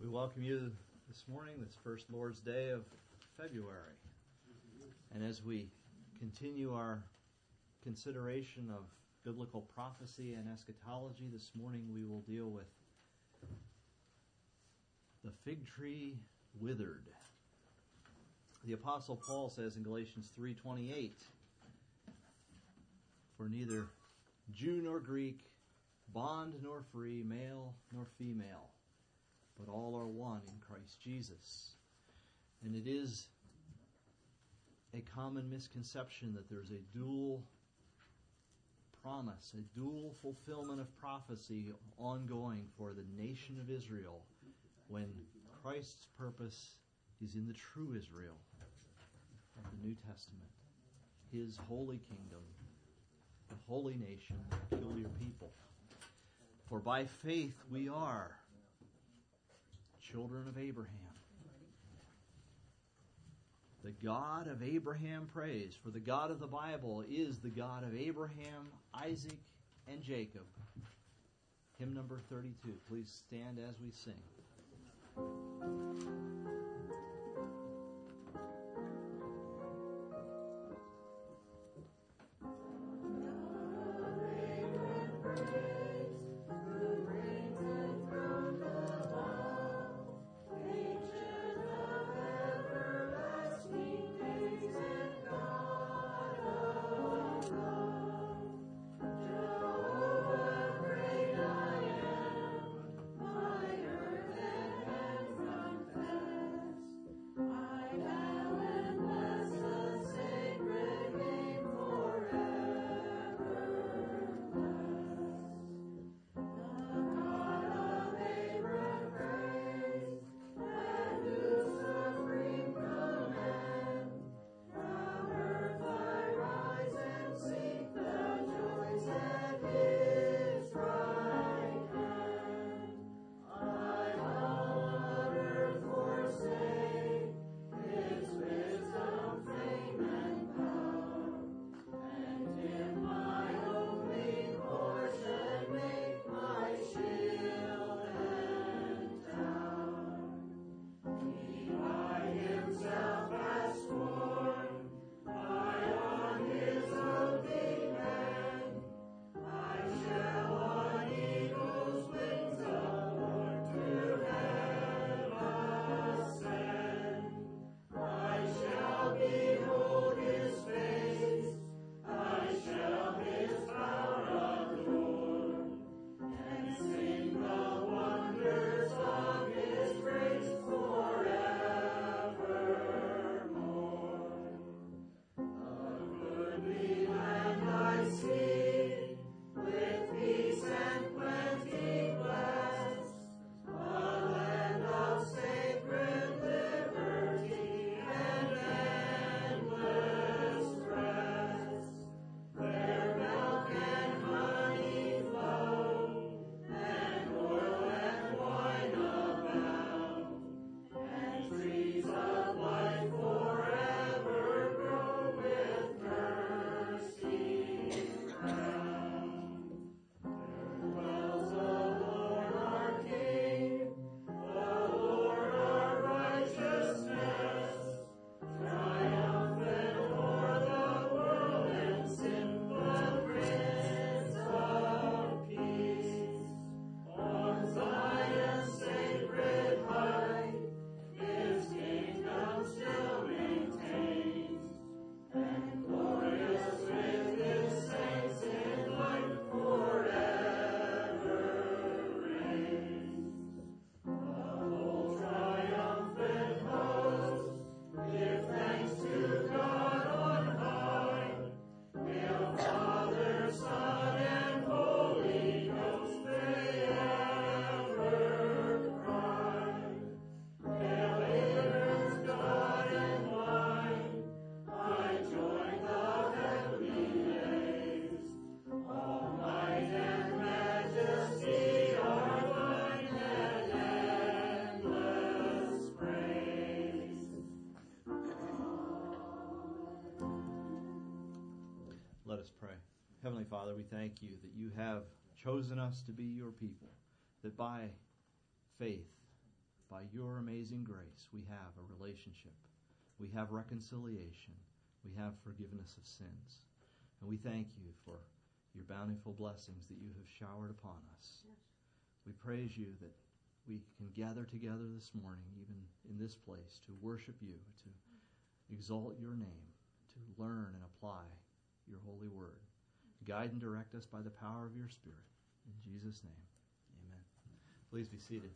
We welcome you this morning, this first Lord's Day of February. And as we continue our consideration of biblical prophecy and eschatology, this morning we will deal with the fig tree withered. The Apostle Paul says in Galatians 3:28, "For neither Jew nor Greek, bond nor free, male nor female, but all are one in Christ Jesus." And it is a common misconception that there's a dual promise, a dual fulfillment of prophecy ongoing for the nation of Israel, when Christ's purpose is in the true Israel of the New Testament, His holy kingdom, the holy nation, the peculiar people. For by faith we are children of Abraham. The God of Abraham praise, for the God of the Bible is the God of Abraham, Isaac, and Jacob. Hymn number 32. Please stand as we sing. Let us pray. Heavenly Father, we thank you that you have chosen us to be your people, that by faith by your amazing grace, we have a relationship. We have reconciliation. We have forgiveness of sins. And we thank you for your bountiful blessings that you have showered upon us. Yes. We praise you that we can gather together this morning, even in this place, to worship you, to exalt your name, to learn and apply your holy word. Guide and direct us by the power of your Spirit. In Jesus' name, amen. Please be seated.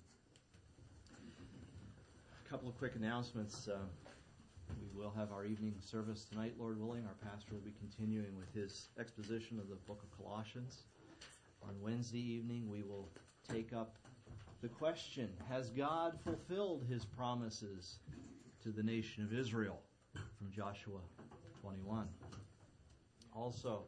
A couple of quick announcements. We will have our evening service tonight, Lord willing. Our pastor will be continuing with his exposition of the book of Colossians. On Wednesday evening, we will take up the question, has God fulfilled his promises to the nation of Israel? From Joshua 21. Also,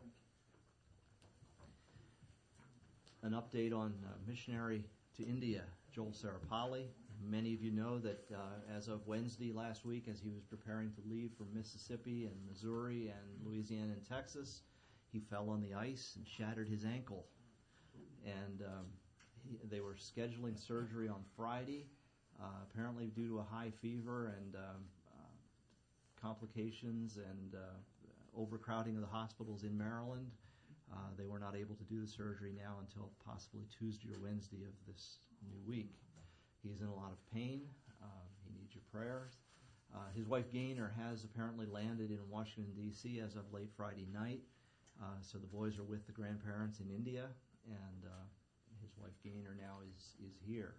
an update on missionary to India, Joel Sarapalli. Many of you know that as of Wednesday last week, as he was preparing to leave for Mississippi and Missouri and Louisiana and Texas, he fell on the ice and shattered his ankle. And they were scheduling surgery on Friday, apparently due to a high fever and complications and overcrowding of the hospitals in Maryland. They were not able to do the surgery now until possibly Tuesday or Wednesday of this new week. He's in a lot of pain. He needs your prayers. His wife Gaynor has apparently landed in Washington, D.C. as of late Friday night. So the boys are with the grandparents in India, and his wife Gaynor now is here.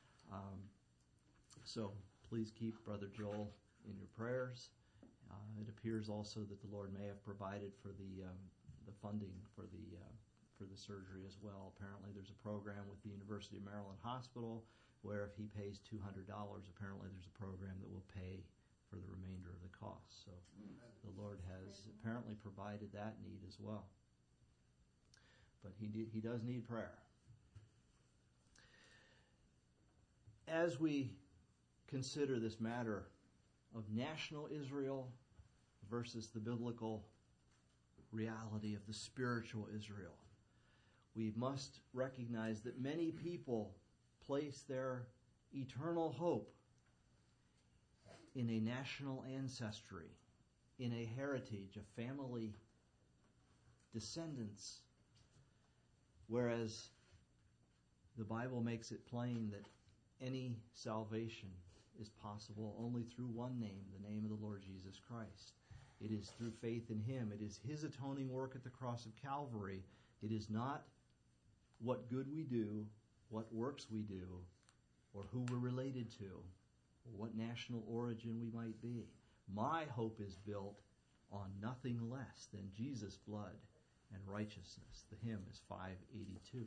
So please keep Brother Joel in your prayers. It appears also that the Lord may have provided for the funding for the surgery as well. Apparently there's a program with the University of Maryland Hospital where if he pays $200, apparently there's a program that will pay for the remainder of the cost. So the Lord has apparently provided that need as well. But he does need prayer. As we consider this matter of national Israel versus the biblical reality of the spiritual Israel, we must recognize that many people place their eternal hope in a national ancestry, in a heritage, a family descendants, whereas the Bible makes it plain that any salvation is possible only through one name, the name of the Lord Jesus Christ. It is through faith in Him. It is His atoning work at the cross of Calvary. It is not what good we do, what works we do, or who we're related to, or what national origin we might be. My hope is built on nothing less than Jesus' blood and righteousness. The hymn is 582.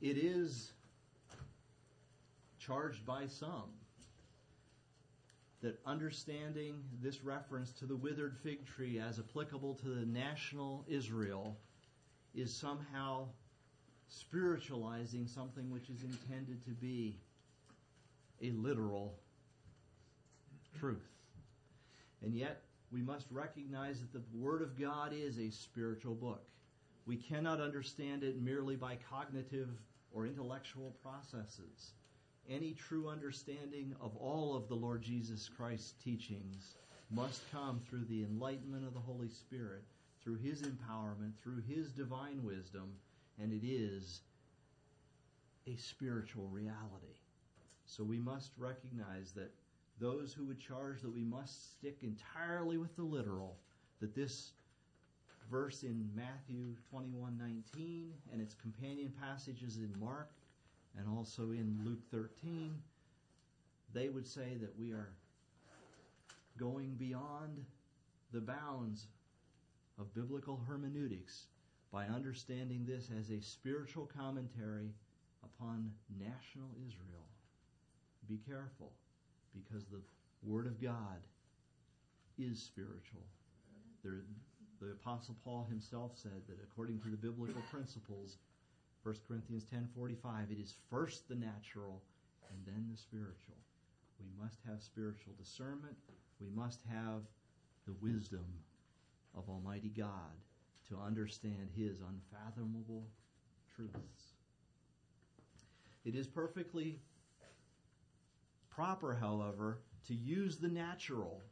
it is charged by some that understanding this reference to the withered fig tree as applicable to the national Israel is somehow spiritualizing something which is intended to be a literal truth. And yet, we must recognize that the Word of God is a spiritual book. We cannot understand it merely by cognitive or intellectual processes. Any true understanding of all of the Lord Jesus Christ's teachings must come through the enlightenment of the Holy Spirit, through His empowerment, through His divine wisdom, and it is a spiritual reality. So we must recognize that those who would charge that we must stick entirely with the literal, that this verse in Matthew 21:19 and its companion passages in Mark and also in Luke 13, they would say that we are going beyond the bounds of biblical hermeneutics by understanding this as a spiritual commentary upon national Israel. Be careful, because the Word of God is spiritual. The Apostle Paul himself said that according to the biblical principles, 1 Corinthians 10:45, it is first the natural and then the spiritual. We must have spiritual discernment. We must have the wisdom of Almighty God to understand His unfathomable truths. It is perfectly proper, however, to use the natural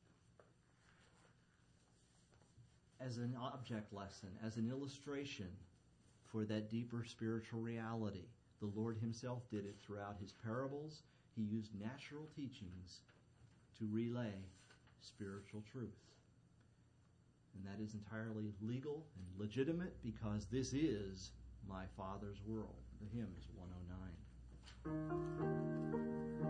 as an object lesson, as an illustration for that deeper spiritual reality. The Lord Himself did it throughout His parables. He used natural teachings to relay spiritual truth. And that is entirely legal and legitimate because this is my Father's world. The hymn is 109.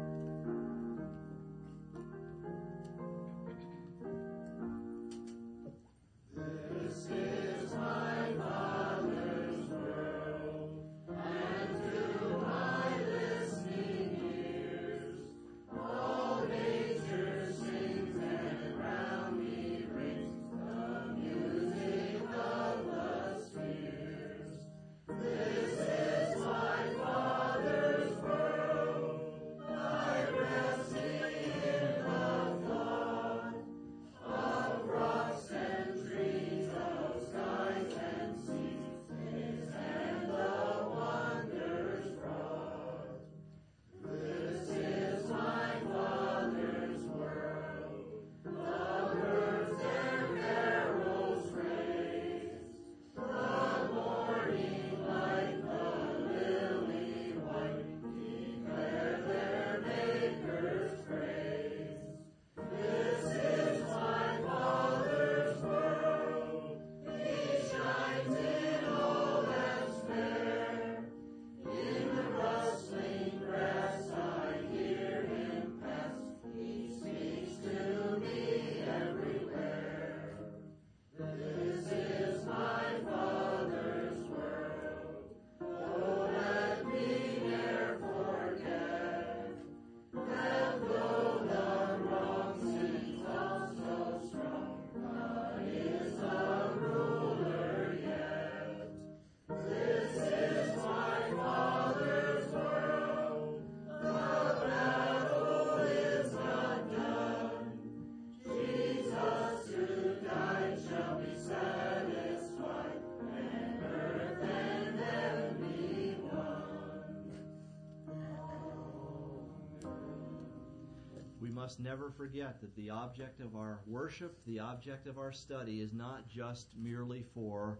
We must never forget that the object of our worship, the object of our study, is not just merely for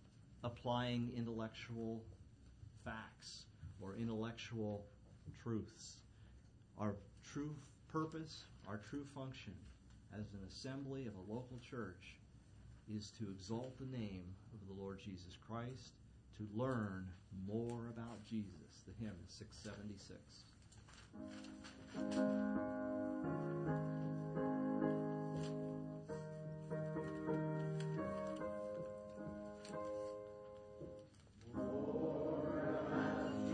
applying intellectual facts or intellectual truths. Our true purpose, our true function as an assembly of a local church is to exalt the name of the Lord Jesus Christ, to learn more about Jesus. The hymn is 676. Lord,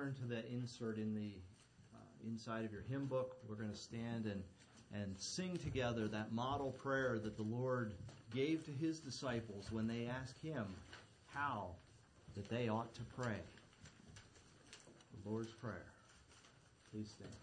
turn to that insert in the inside of your hymn book, we're going to stand and sing together that model prayer that the Lord gave to His disciples when they asked Him how that they ought to pray. The Lord's Prayer. Please stand.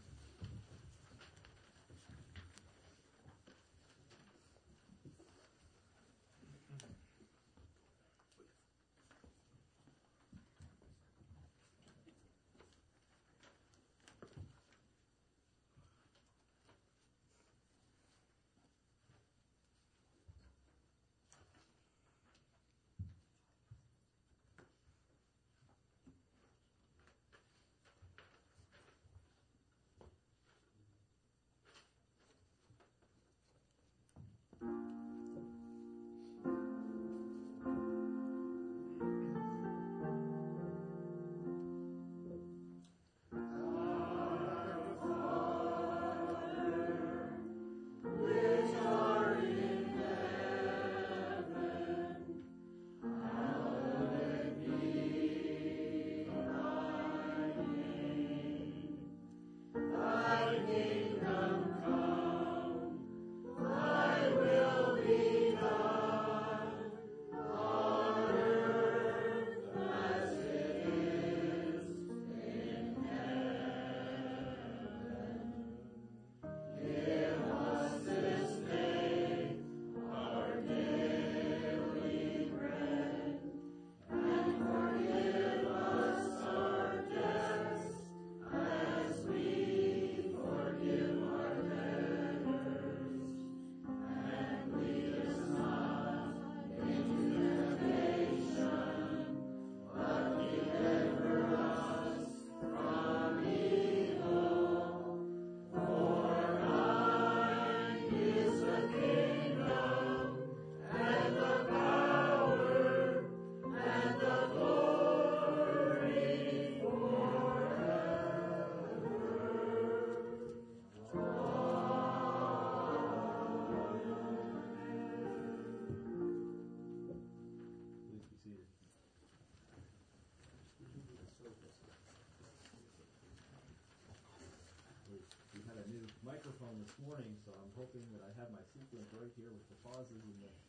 We had a new microphone this morning, so I'm hoping that I have my sequence right here with the pauses and the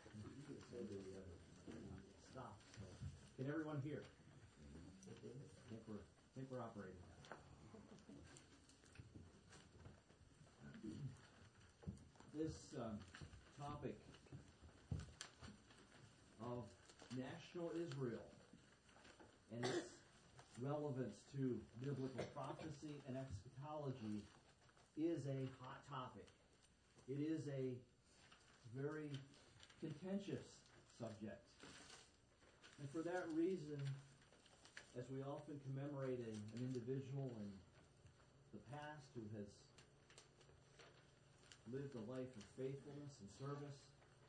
stops. So, can everyone hear? I think we're operating now. This topic of national Israel and its relevance to biblical prophecy and eschatology is a hot topic. It is a very contentious subject. And for that reason, as we often commemorate an individual in the past who has lived a life of faithfulness and service,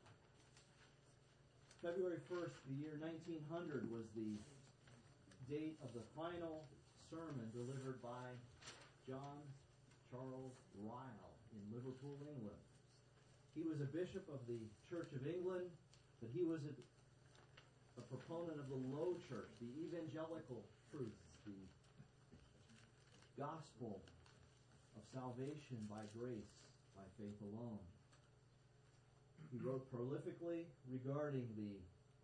February 1st, the year 1900 was the date of the final sermon delivered by John Charles Ryle in Liverpool, England. He was a bishop of the Church of England, but he was a proponent of the low church, the evangelical truths, the gospel of salvation by grace, by faith alone. He wrote prolifically regarding the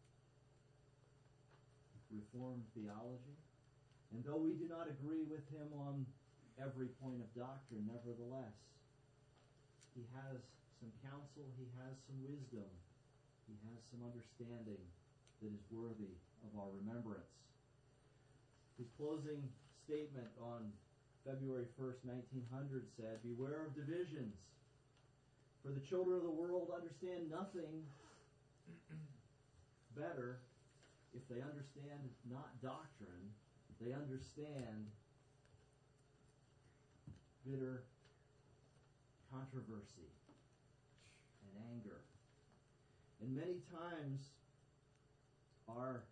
Reformed theology, and though we do not agree with him on every point of doctrine, nevertheless, he has some counsel, he has some wisdom, he has some understanding that is worthy of our remembrance. His closing statement on February 1st, 1900 said, "Beware of divisions, for the children of the world understand nothing better. If they understand not doctrine, they understand bitter controversy and anger." And many times our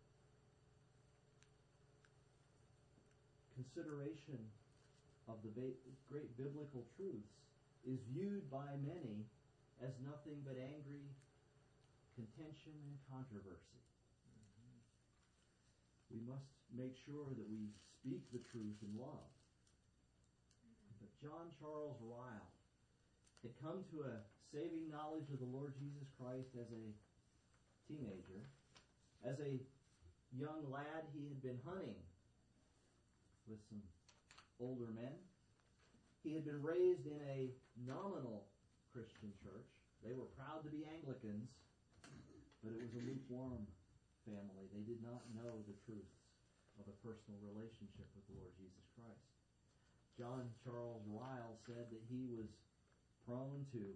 consideration of the great biblical truths is viewed by many as nothing but angry contention and controversy. We must make sure that we speak the truth in love. But John Charles Ryle had come to a saving knowledge of the Lord Jesus Christ as a teenager. As a young lad, he had been hunting with some older men. He had been raised in a nominal Christian church. They were proud to be Anglicans, but it was a lukewarm family. They did not know the truths of a personal relationship with the Lord Jesus Christ. John Charles Ryle said that he was prone to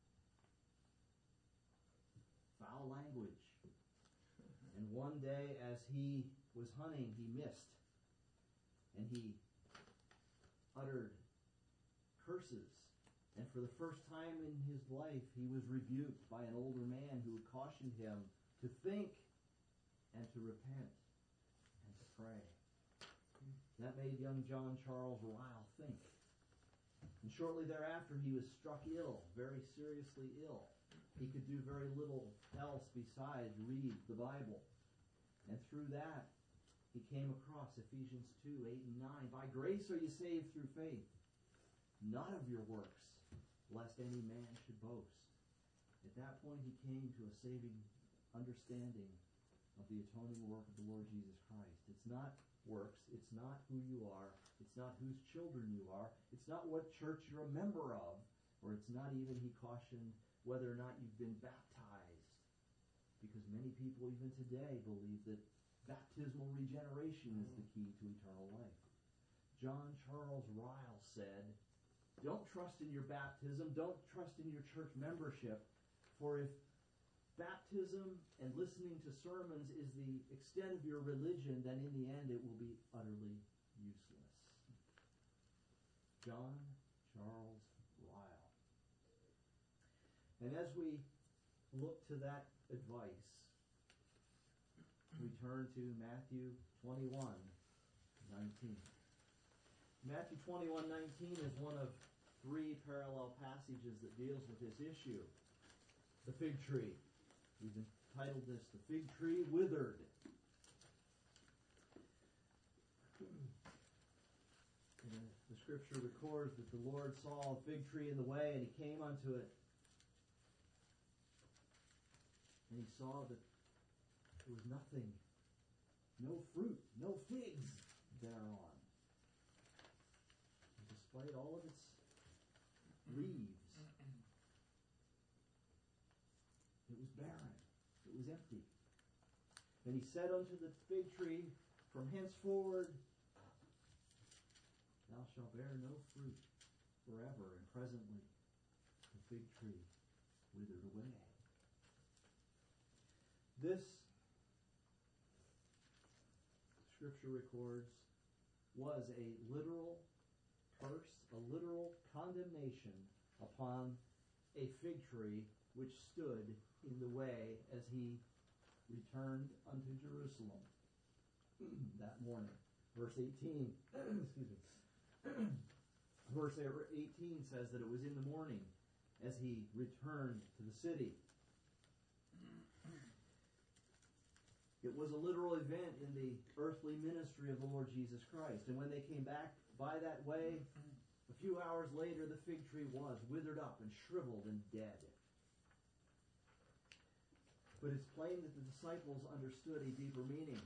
foul language. And one day as he was hunting, he missed. And he uttered curses. And for the first time in his life, he was rebuked by an older man who cautioned him to think and to repent and to pray. That made young John Charles Ryle think. And shortly thereafter, he was struck ill, very seriously ill. He could do very little else besides read the Bible. And through that, he came across Ephesians 2, 8 and 9. By grace are you saved through faith, not of your works, lest any man should boast. At that point, he came to a saving understanding of the atoning work of the Lord Jesus Christ. It's not works. It's not who you are. It's not whose children you are. It's not what church you're a member of. Or it's not even, he cautioned, whether or not you've been baptized. Because many people even today believe that baptismal regeneration is the key to eternal life. John Charles Ryle said, don't trust in your baptism. Don't trust in your church membership. For if baptism and listening to sermons is the extent of your religion, then in the end it will be utterly useless. John Charles Ryle. And as we look to that advice, we turn to Matthew 21:19. Matthew 21:19 is one of three parallel passages that deals with this issue. The fig tree. We've entitled this, The Fig Tree Withered. And the scripture records that the Lord saw a fig tree in the way, and he came unto it. And he saw that there was nothing, no fruit, no figs thereon. And despite all of its leaves, it was barren. It was empty. And he said unto the fig tree, from henceforward thou shalt bear no fruit forever. And presently the fig tree withered away. This, scripture records, was a literal curse, a literal condemnation upon a fig tree which stood in the way as he returned unto Jerusalem that morning. Verse 18, excuse me. Verse 18 says that it was in the morning as he returned to the city. It was a literal event in the earthly ministry of the Lord Jesus Christ. And when they came back by that way, a few hours later, the fig tree was withered up and shriveled and dead. But it's plain that the disciples understood a deeper meaning.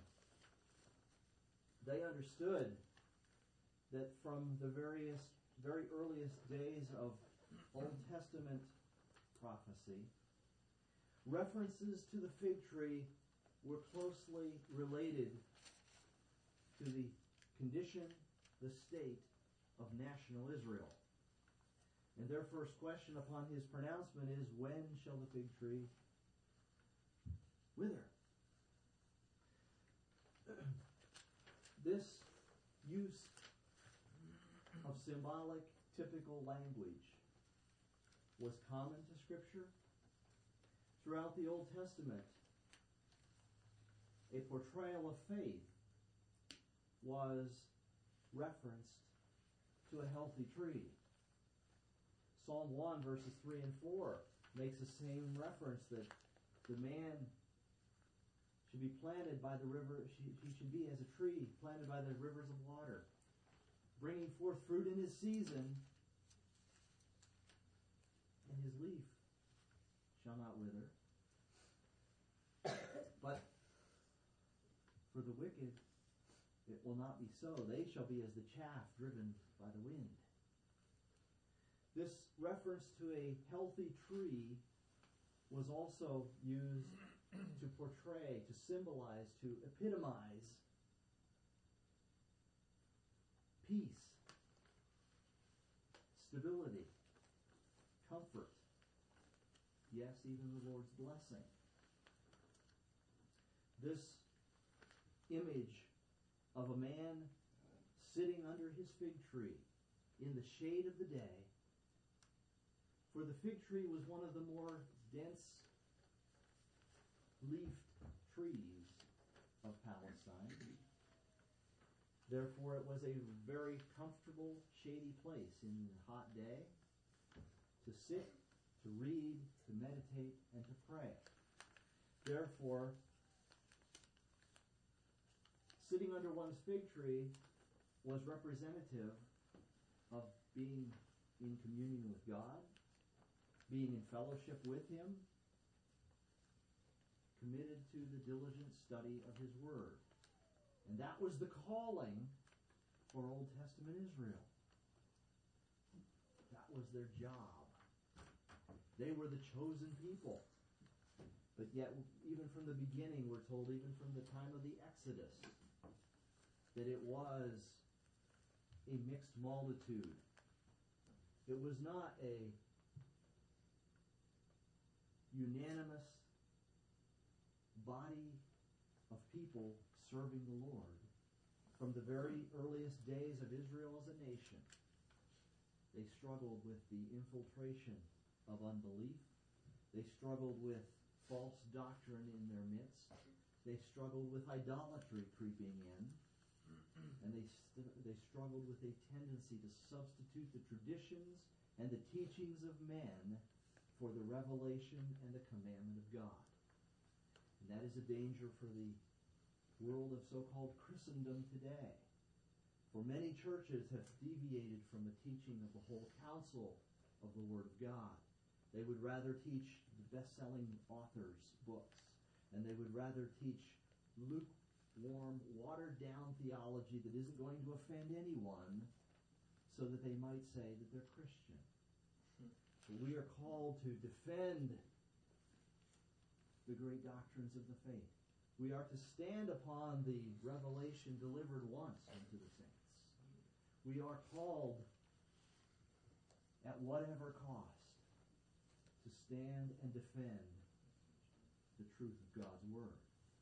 They understood that from the very earliest days of Old Testament prophecy, references to the fig tree were closely related to the condition, the state of national Israel. And their first question upon his pronouncement is, when shall the fig tree wither? This use of symbolic, typical language was common to Scripture. Throughout the Old Testament, a portrayal of faith was referenced to a healthy tree. Psalm 1, verses 3 and 4 makes the same reference, that the man should be planted by the river. He should be as a tree planted by the rivers of water, bringing forth fruit in his season, and his leaf shall not wither. But for the wicked, it will not be so. They shall be as the chaff driven by the wind. This reference to a healthy tree was also used to portray, to symbolize, to epitomize peace, stability, comfort, yes, even the Lord's blessing. This image of a man sitting under his fig tree in the shade of the day, for the fig tree was one of the more dense leafed trees of Palestine. Therefore, it was a very comfortable, shady place in the hot day to sit, to read, to meditate, and to pray. Therefore, sitting under one's fig tree was representative of being in communion with God, being in fellowship with Him, committed to the diligent study of His Word. And that was the calling for Old Testament Israel. That was their job. They were the chosen people. But yet, even from the beginning, we're told, even from the time of the Exodus, that it was a mixed multitude. It was not a unanimous body of people serving the Lord. From the very earliest days of Israel as a nation, they struggled with the infiltration of unbelief. They struggled with false doctrine in their midst. They struggled with idolatry creeping in. And they struggled with a tendency to substitute the traditions and the teachings of men for the revelation and the commandment of God. And that is a danger for the world of so-called Christendom today. For many churches have deviated from the teaching of the whole counsel of the Word of God. They would rather teach the best-selling authors' books, and they would rather teach lukewarm, watered-down theology that isn't going to offend anyone, so that they might say that they're Christian. But we are called to defend the great doctrines of the faith. We are to stand upon the revelation delivered once unto the saints. We are called, at whatever cost, to stand and defend the truth of God's Word.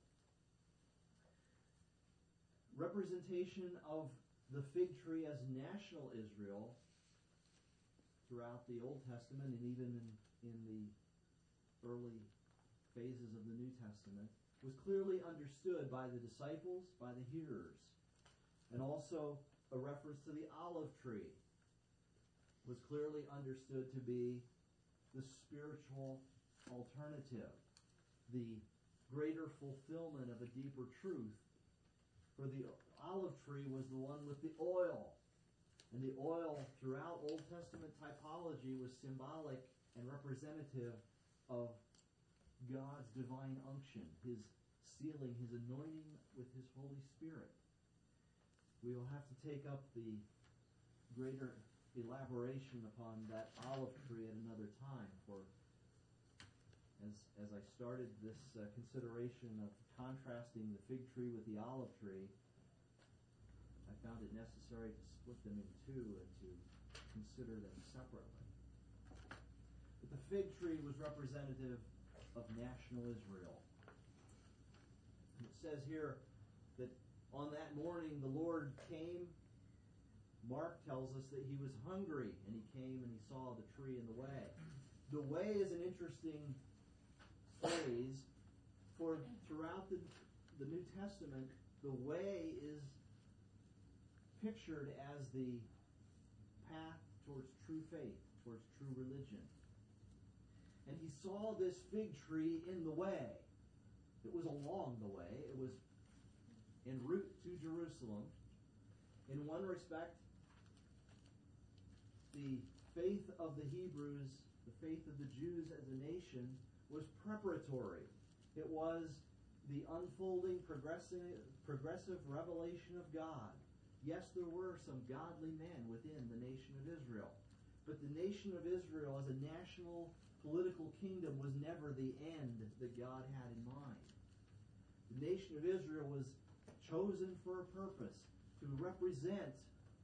Representation of the fig tree as national Israel throughout the Old Testament and even in the early phases of the New Testament was clearly understood by the disciples, by the hearers. And also a reference to the olive tree was clearly understood to be the spiritual alternative, the greater fulfillment of a deeper truth. For the olive tree was the one with the oil. And the oil throughout Old Testament typology was symbolic and representative of God's divine unction, His sealing, His anointing with His Holy Spirit. We will have to take up the greater elaboration upon that olive tree at another time. For as I started this consideration of contrasting the fig tree with the olive tree, I found it necessary to split them in two and to consider them separately. But the fig tree was representative of national Israel. And it says here that on that morning the Lord came. Mark tells us that He was hungry, and He came and He saw the tree in the way. The way is an interesting phrase, for throughout the New Testament, the way is pictured as the path towards true faith, towards true religion. And He saw this fig tree in the way. It was along the way. It was en route to Jerusalem. In one respect, the faith of the Hebrews, the faith of the Jews as a nation, was preparatory. It was the unfolding, progressive revelation of God. Yes, there were some godly men within the nation of Israel, but the nation of Israel as a national political kingdom was never the end that God had in mind. The nation of Israel was chosen for a purpose, to represent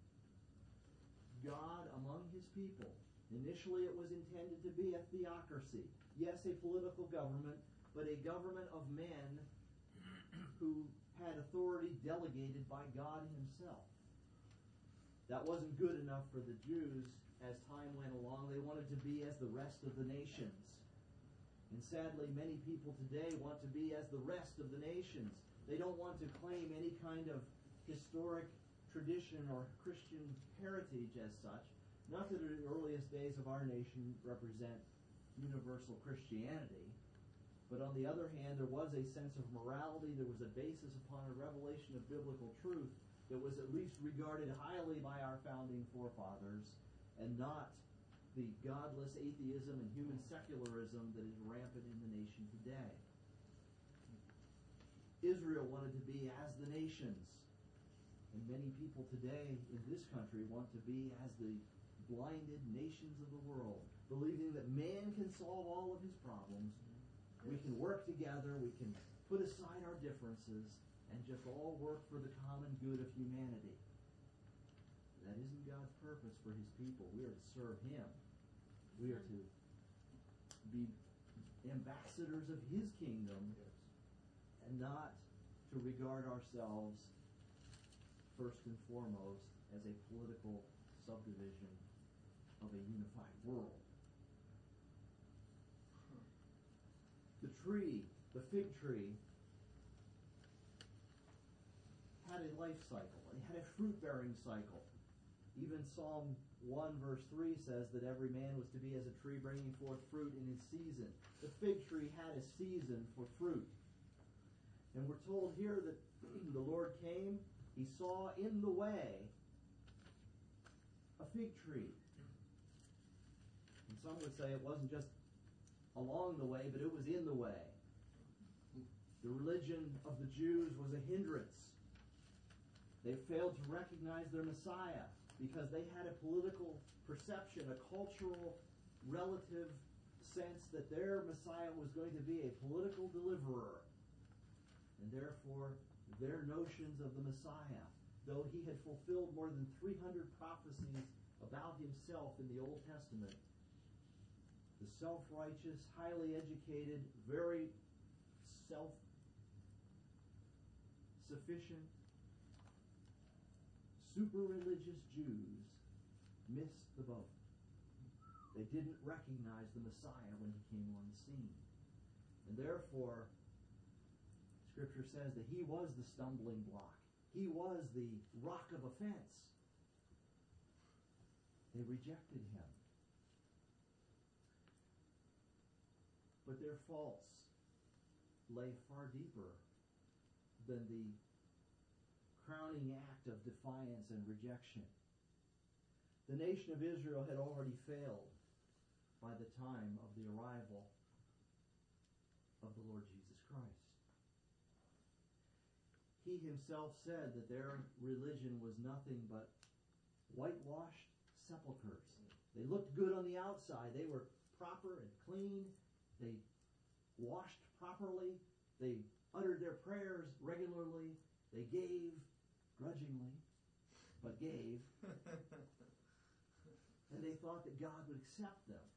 God among his people. Initially it was intended to be a theocracy. Yes, a political government, but a government of men who had authority delegated by God himself. That wasn't good enough for the Jews. As time went along, they wanted to be as the rest of the nations. And sadly, many people today want to be as the rest of the nations. They don't want to claim any kind of historic tradition or Christian heritage as such. Not that the earliest days of our nation represent universal Christianity, but on the other hand, there was a sense of morality. There was a basis upon a revelation of biblical truth that was at least regarded highly by our founding forefathers, and not the godless atheism and human secularism that is rampant in the nation today. Israel wanted to be as the nations, and many people today in this country want to be as the blinded nations of the world, believing that man can solve all of his problems. We can work together, we can put aside our differences, and just all work for the common good of humanity. That isn't God's purpose for his people. We are to serve him. We are to be ambassadors of his kingdom, and not to regard ourselves first and foremost as a political subdivision of a unified world. The tree, the fig tree, had a life cycle. It had a fruit-bearing cycle. Even Psalm 1 verse 3 says that every man was to be as a tree bringing forth fruit in its season. The fig tree had a season for fruit. And we're told here that the Lord came, he saw in the way a fig tree. And some would say it wasn't just along the way, but it was in the way. The religion of the Jews was a hindrance. They failed to recognize their Messiah because they had a political perception, a cultural, relative sense that their Messiah was going to be a political deliverer. And therefore, their notions of the Messiah, though he had fulfilled more than 300 prophecies about himself in the Old Testament, the self-righteous, highly educated, very self-sufficient, super-religious Jews missed the boat. They didn't recognize the Messiah when he came on the scene. And therefore, Scripture says that he was the stumbling block. He was the rock of offense. They rejected him. But their faults lay far deeper than the crowning act of defiance and rejection. The nation of Israel had already failed by the time of the arrival of the Lord Jesus Christ. He himself said that their religion was nothing but whitewashed sepulchres. They looked good on the outside. They were proper and clean. They washed properly. They uttered their prayers regularly. They gave grudgingly, but gave. And they thought that God would accept them.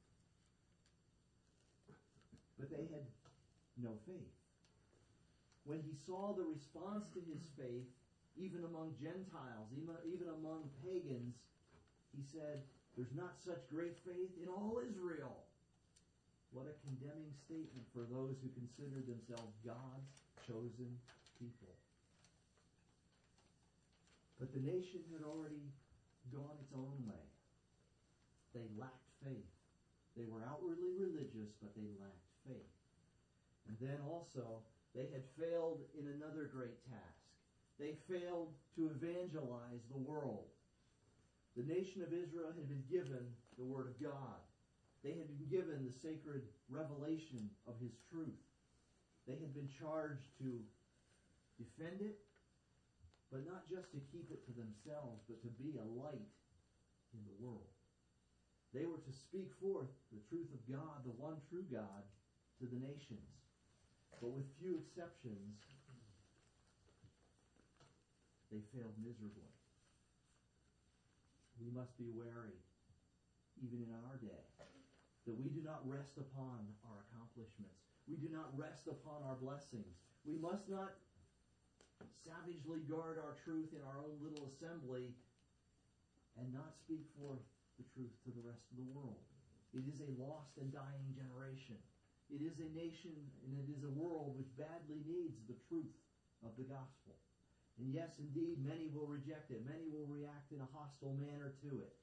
But they had no faith. When he saw the response to his faith, even among Gentiles, even among pagans, he said, "There's not such great faith in all Israel." What a condemning statement for those who considered themselves God's chosen people. But the nation had already gone its own way. They lacked faith. They were outwardly religious, but they lacked faith. And then also, They had failed in another great task. They failed to evangelize the world. The nation of Israel had been given the Word of God. They had been given the sacred revelation of His truth. They had been charged to defend it, but not just to keep it to themselves, but to be a light in the world. They were to speak forth the truth of God, the one true God, to the nations. But with few exceptions, they failed miserably. We must be wary, even in our day, that we do not rest upon our accomplishments. We do not rest upon our blessings. We must not savagely guard our truth in our own little assembly and not speak forth the truth to the rest of the world. It is a lost and dying generation. It is a nation and it is a world which badly needs the truth of the gospel. And yes, indeed, many will reject it. Many will react in a hostile manner to it.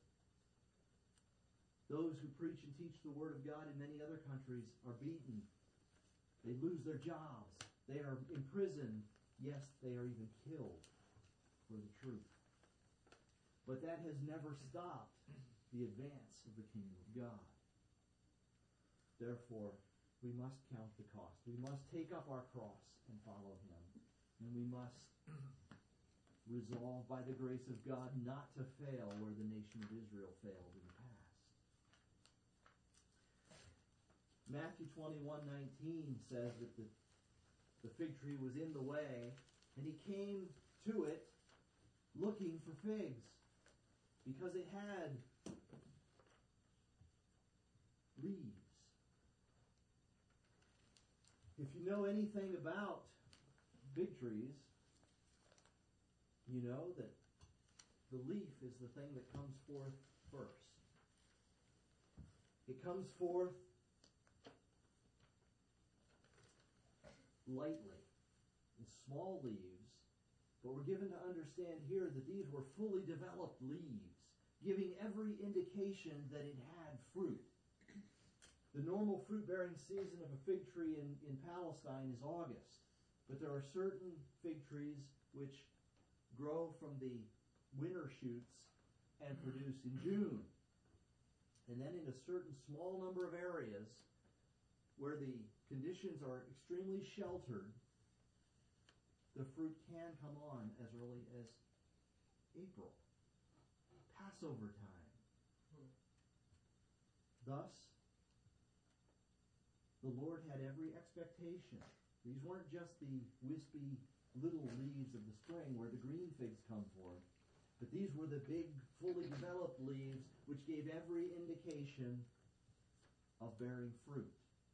Those who preach and teach the Word of God in many other countries are beaten. They lose their jobs. They are imprisoned. Yes, they are even killed for the truth. But that has never stopped the advance of the kingdom of God. Therefore, we must count the cost. We must take up our cross and follow Him. And we must resolve by the grace of God not to fail where the nation of Israel failed in the past. Matthew 21:19 says that the fig tree was in the way, and He came to it looking for figs because it had leaves. If you know anything about fig trees, you know that the leaf is the thing that comes forth first. It comes forth lightly in small leaves, but we're given to understand here that these were fully developed leaves, giving every indication that it had fruit. The normal fruit-bearing season of a fig tree in Palestine is August, but there are certain fig trees which grow from the winter shoots and produce in June. And then in a certain small number of areas where the conditions are extremely sheltered, the fruit can come on as early as April, Passover time. Thus, the Lord had every expectation. These weren't just the wispy little leaves of the spring where the green figs come forth, but these were the big, fully developed leaves which gave every indication of bearing fruit.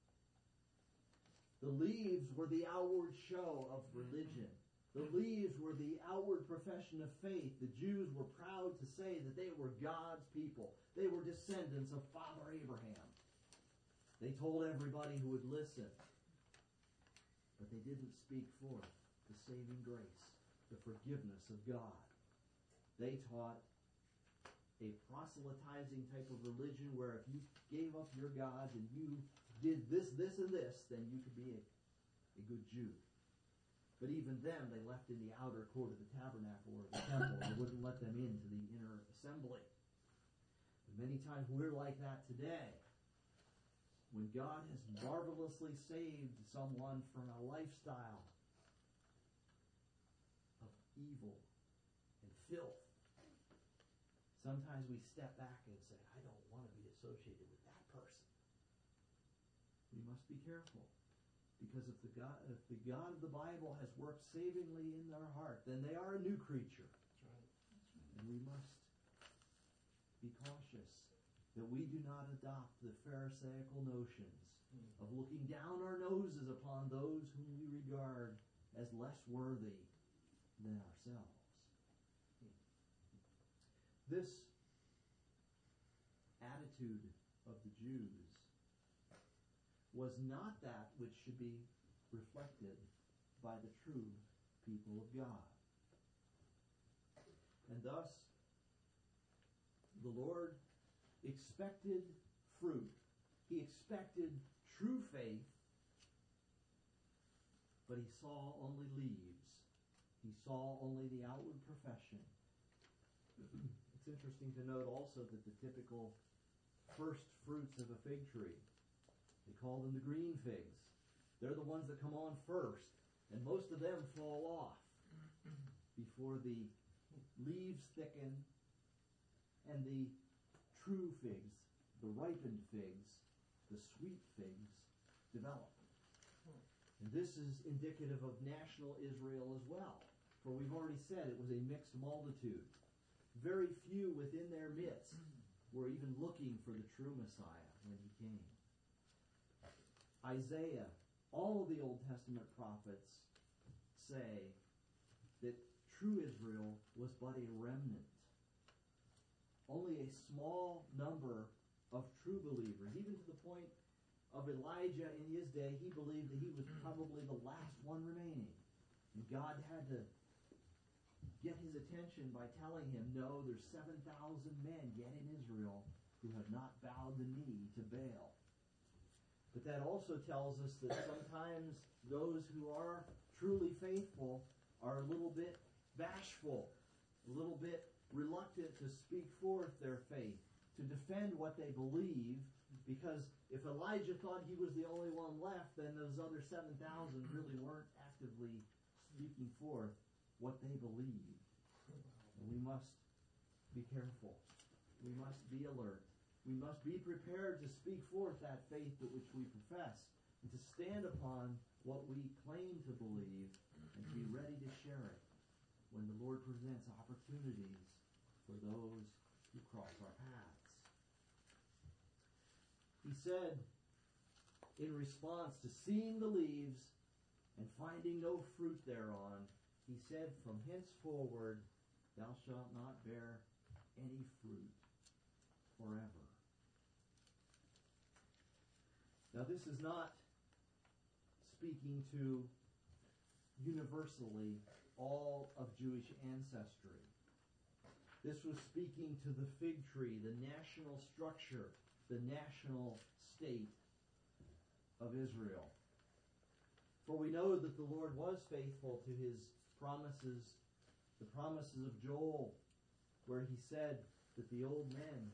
The leaves were the outward show of religion. The leaves were the outward profession of faith. The Jews were proud to say that they were God's people. They were descendants of Father Abraham. They told everybody who would listen. But they didn't speak forth the saving grace, the forgiveness of God. They taught a proselytizing type of religion where if you gave up your gods and you did this, this, and this, then you could be a good Jew. But even them, they left in the outer court of the tabernacle or the temple. They wouldn't let them into the inner assembly. But many times we're like that today. When God has marvelously saved someone from a lifestyle of evil and filth, sometimes we step back and say, I don't want to be associated with that person. We must be careful. Because if the God of the Bible has worked savingly in their heart, then they are a new creature. That's right. And we must be cautious that we do not adopt the Pharisaical notions of looking down our noses upon those whom we regard as less worthy than ourselves. This attitude of the Jews was not that which should be reflected by the true people of God. And thus, the Lord expected fruit. He expected true faith but he saw only leaves. He saw only the outward profession. It's interesting to note also that the typical first fruits of a fig tree, they call them the green figs. They're the ones that come on first, and most of them fall off before the leaves thicken and the true figs, the ripened figs, the sweet figs, develop. And this is indicative of national Israel as well. For we've already said it was a mixed multitude. Very few within their midst were even looking for the true Messiah when he came. Isaiah, all of the Old Testament prophets say that true Israel was but a remnant. Only a small number of true believers, even to the point of Elijah in his day, he believed that he was probably the last one remaining. And God had to get his attention by telling him, no, there's 7,000 men yet in Israel who have not bowed the knee to Baal. But that also tells us that sometimes those who are truly faithful are a little bit bashful, a little bit reluctant to speak forth their faith, to defend what they believe, because if Elijah thought he was the only one left, then those other 7,000 really weren't actively speaking forth what they believe. And we must be careful. We must be alert. We must be prepared to speak forth that faith which we profess, and to stand upon what we claim to believe, and to be ready to share it when the Lord presents opportunities for those who cross our paths. He said, in response to seeing the leaves and finding no fruit thereon, he said, from henceforward thou shalt not bear any fruit forever. Now this is not speaking to universally all of Jewish ancestry. This was speaking to the fig tree, the national structure, the national state of Israel. For we know that the Lord was faithful to his promises, the promises of Joel, where he said that the old men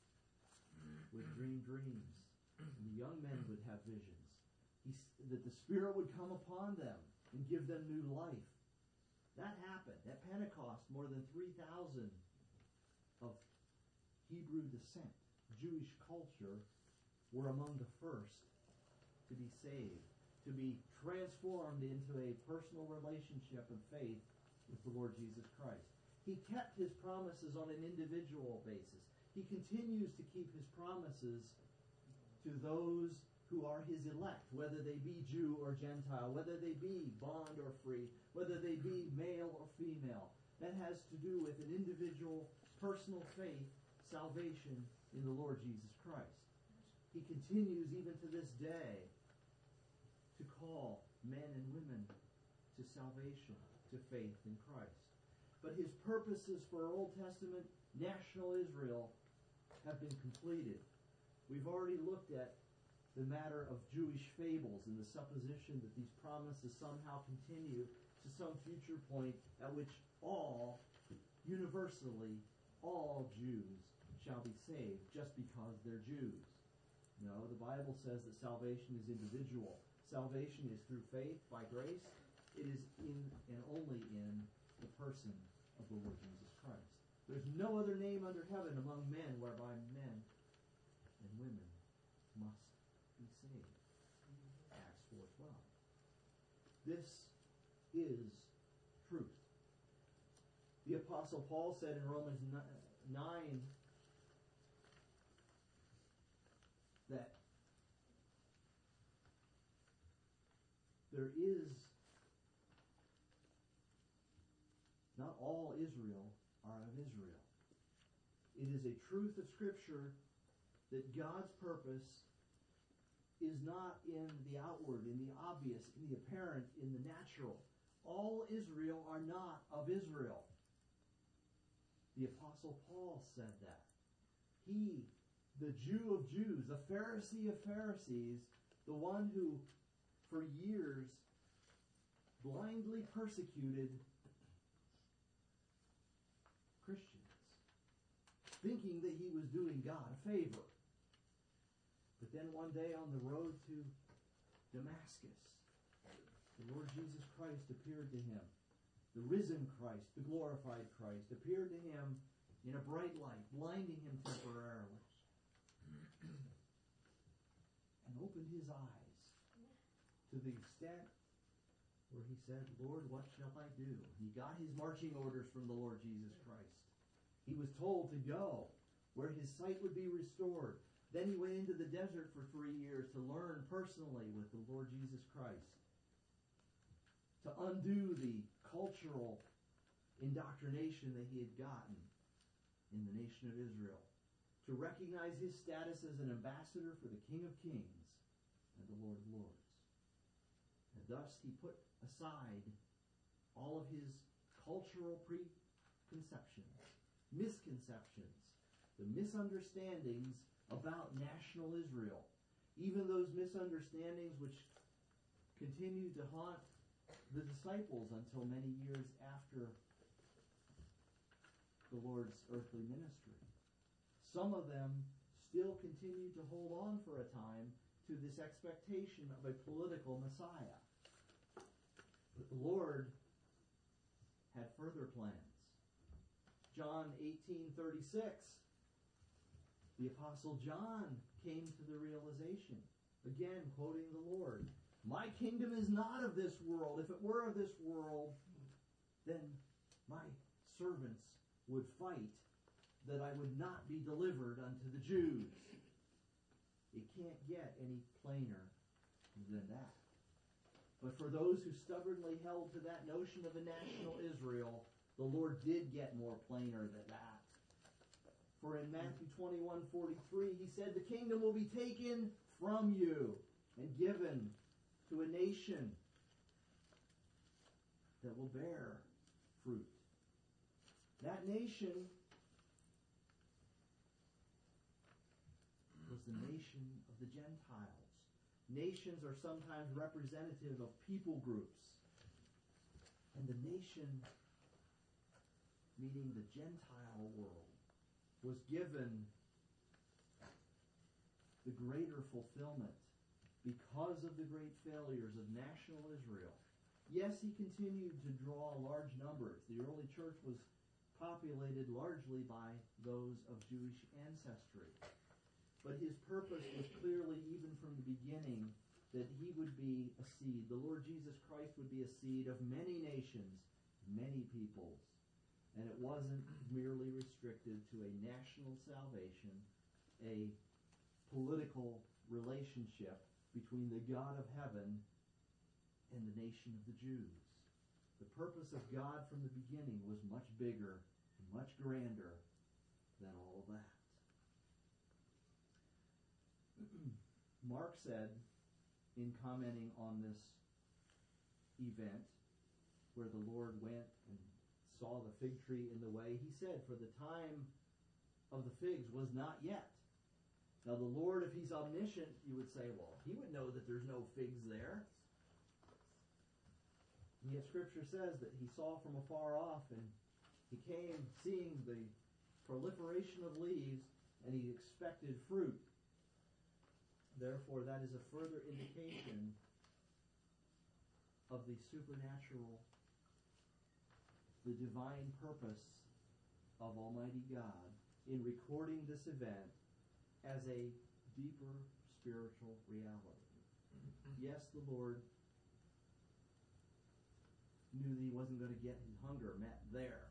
would dream dreams, and the young men would have visions. That the Spirit would come upon them and give them new life. That happened. At Pentecost, more than 3,000 of Hebrew descent, Jewish culture, were among the first to be saved, to be transformed into a personal relationship of faith with the Lord Jesus Christ. He kept his promises on an individual basis. He continues to keep his promises to those who are his elect, whether they be Jew or Gentile, whether they be bond or free, whether they be male or female. That has to do with an individual, personal faith, salvation in the Lord Jesus Christ. He continues even to this day to call men and women to salvation, to faith in Christ. But his purposes for Old Testament national Israel have been completed. We've already looked at the matter of Jewish fables and the supposition that these promises somehow continue to some future point at which all, universally, all Jews shall be saved just because they're Jews. No, the Bible says that salvation is individual. Salvation is through faith, by grace. It is in and only in the person of the Lord Jesus Christ. There's no other name under heaven among men whereby men and women must be saved. Acts 4:12. This is truth. The Apostle Paul said in Romans 9 that there is not all Israel are of Israel. It is a truth of Scripture that God's purpose is not in the outward, in the obvious, in the apparent, in the natural. All Israel are not of Israel. The Apostle Paul said that. He, the Jew of Jews, the Pharisee of Pharisees, the one who for years blindly persecuted Christians, thinking that he was doing God a favor. But then one day on the road to Damascus, the Lord Jesus Christ appeared to him. The risen Christ, the glorified Christ, appeared to him in a bright light, blinding him temporarily, and opened his eyes to the extent where he said, Lord, what shall I do? He got his marching orders from the Lord Jesus Christ. He was told to go where his sight would be restored. Then he went into the desert for 3 years to learn personally with the Lord Jesus Christ, to undo the cultural indoctrination that he had gotten in the nation of Israel, to recognize his status as an ambassador for the King of Kings and the Lord of Lords. And thus he put aside all of his cultural preconceptions, misconceptions, the misunderstandings about national Israel, even those misunderstandings which continued to haunt the disciples until many years after the Lord's earthly ministry. Some of them still continued to hold on for a time to this expectation of a political Messiah. But the Lord had further plans. John 18:36. The Apostle John came to the realization, again quoting the Lord, my kingdom is not of this world. If it were of this world, then my servants would fight that I would not be delivered unto the Jews. It can't get any plainer than that. But for those who stubbornly held to that notion of a national Israel, the Lord did get more plainer than that. For in Matthew 21:43, he said, the kingdom will be taken from you and given to a nation that will bear fruit. That nation was the nation of the Gentiles. Nations are sometimes representative of people groups. And the nation, meaning the Gentile world, was given the greater fulfillment because of the great failures of national Israel. Yes, he continued to draw large numbers. The early church was populated largely by those of Jewish ancestry. But his purpose was clearly, even from the beginning, that he would be a seed. The Lord Jesus Christ would be a seed of many nations, many peoples. And it wasn't merely restricted to a national salvation, a political relationship between the God of heaven and the nation of the Jews. The purpose of God from the beginning was much bigger, much grander than all of that. Mark said, in commenting on this event, where the Lord went and saw the fig tree in the way, he said, for the time of the figs was not yet. Now the Lord, if he's omniscient, you would say, well, he would know that there's no figs there. And yet Scripture says that he saw from afar off, and he came seeing the proliferation of leaves, and he expected fruit. Therefore, that is a further indication of the supernatural, the divine purpose of Almighty God in recording this event as a deeper spiritual reality. Yes, the Lord knew that he wasn't going to get his hunger met there.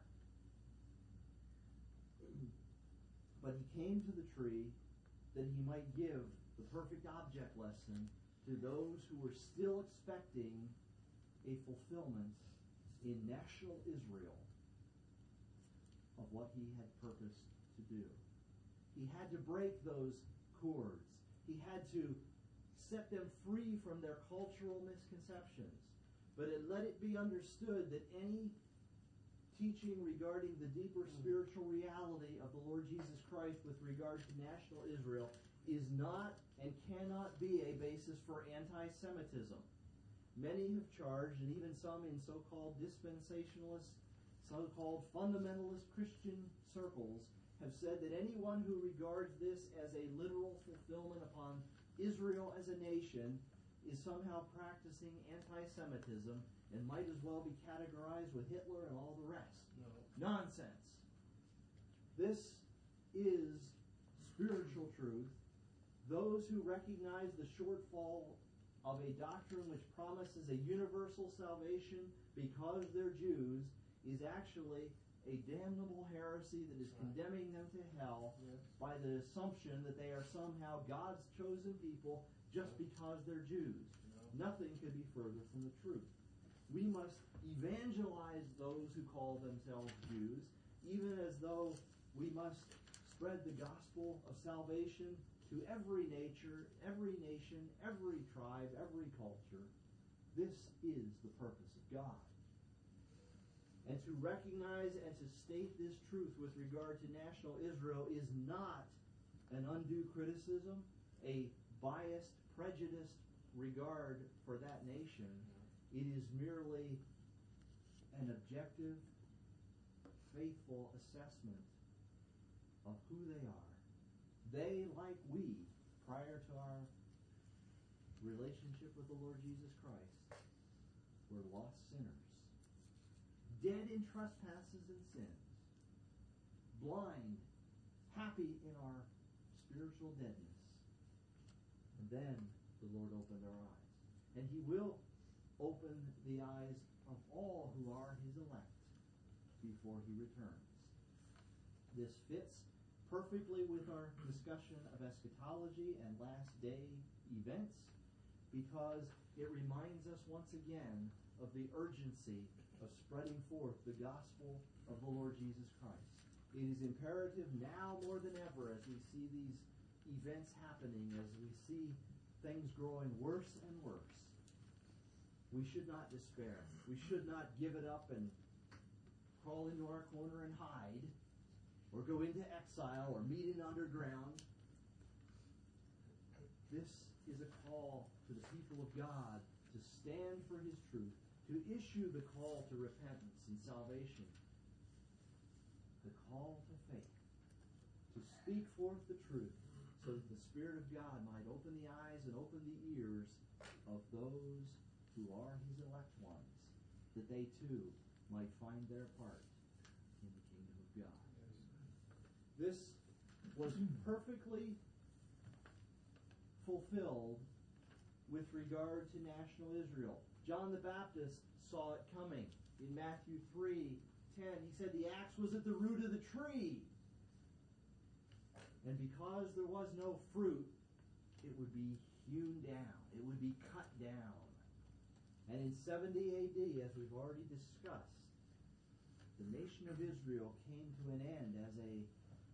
But he came to the tree that he might give the perfect object lesson to those who were still expecting a fulfillment in national Israel of what he had purposed to do. He had to break those cords. He had to set them free from their cultural misconceptions. But let it be understood that any teaching regarding the deeper spiritual reality of the Lord Jesus Christ with regard to national Israel is not and cannot be a basis for anti-Semitism. many have charged, and even some in so-called dispensationalist, so-called fundamentalist Christian circles, have said that anyone who regards this as a literal fulfillment upon Israel as a nation is somehow practicing anti-Semitism and might as well be categorized with Hitler and all the rest. No. Nonsense. This is spiritual truth. Those who recognize the shortfall of a doctrine which promises a universal salvation because they're Jews is actually a damnable heresy that is condemning them to hell by the assumption that they are somehow God's chosen people just because they're Jews. Nothing could be further from the truth. We must evangelize those who call themselves Jews, even as though we must spread the gospel of salvation to every nature, every nation, every tribe, every culture. This is the purpose of God. And to recognize and to state this truth with regard to national Israel is not an undue criticism, a biased, prejudiced regard for that nation. It is merely an objective, faithful assessment of who they are. They, like we, prior to our relationship with the Lord Jesus Christ, were lost sinners, dead in trespasses and sins, blind, happy in our spiritual deadness. And then the Lord opened our eyes. And He will open the eyes of all who are His elect before He returns. This fits perfectly with our discussion of eschatology and last day events, because it reminds us once again of the urgency of spreading forth the gospel of the Lord Jesus Christ. It is imperative now more than ever, as we see these events happening, as we see things growing worse and worse. We should not despair. We should not give it up and crawl into our corner and hide, or go into exile, or meet in underground. This is a call to the people of God to stand for His truth, to issue the call to repentance and salvation, the call to faith, to speak forth the truth, so that the Spirit of God might open the eyes and open the ears of those who are His elect ones, that they too might find their part in the kingdom of God. This was perfectly fulfilled with regard to national Israel. John the Baptist saw it coming. In Matthew 3:10, he said the axe was at the root of the tree. And because there was no fruit, it would be hewn down. It would be cut down. And in 70 A.D., as we've already discussed, the nation of Israel came to an end as a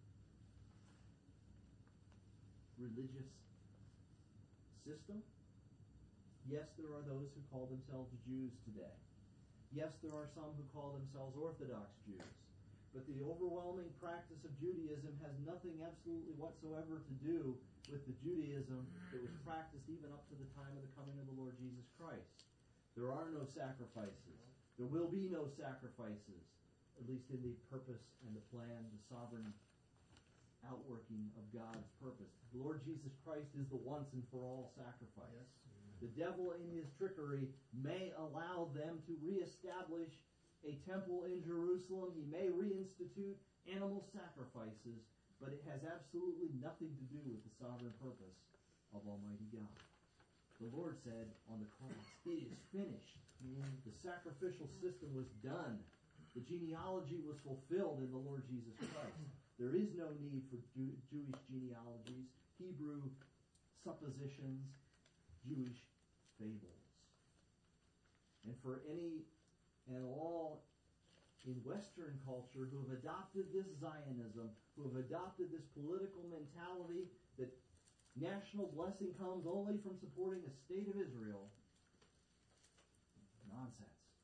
religious system. Yes, there are those who call themselves Jews today. Yes, there are some who call themselves Orthodox Jews. But the overwhelming practice of Judaism has nothing absolutely whatsoever to do with the Judaism that was practiced even up to the time of the coming of the Lord Jesus Christ. There are no sacrifices. There will be no sacrifices, at least in the purpose and the plan, the sovereign outworking of God's purpose. The Lord Jesus Christ is the once and for all sacrifice. Yes. The devil in his trickery may allow them to reestablish a temple in Jerusalem. He may reinstitute animal sacrifices, but it has absolutely nothing to do with the sovereign purpose of Almighty God. The Lord said on the cross, it is finished. The sacrificial system was done. The genealogy was fulfilled in the Lord Jesus Christ. There is no need for Jewish genealogies, Hebrew suppositions, Jewish fables. And for any and all in Western culture who have adopted this Zionism, who have adopted this political mentality that national blessing comes only from supporting the state of Israel, nonsense.